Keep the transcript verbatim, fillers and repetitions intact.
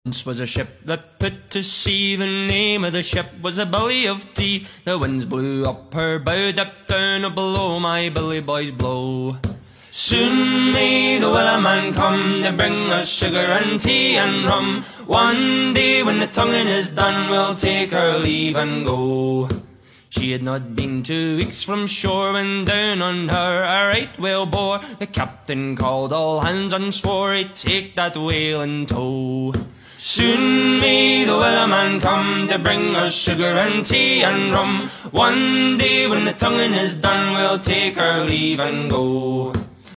Once was a ship that put to sea. The name of the ship was a Billy of Tea. The winds blew up her bow, dipped down below, my Billy boys blow. Soon may the Wellerman come to bring us sugar and tea and rum. One day when the tonguing is done, we'll take our leave and go. She had not been two weeks from shore when down on her a right whale bore. The captain called all hands and swore he'd take that whale in tow. Soon may the Wellerman come to bring us sugar and tea and rum. One day when the tonguing is done, we'll take our leave and go.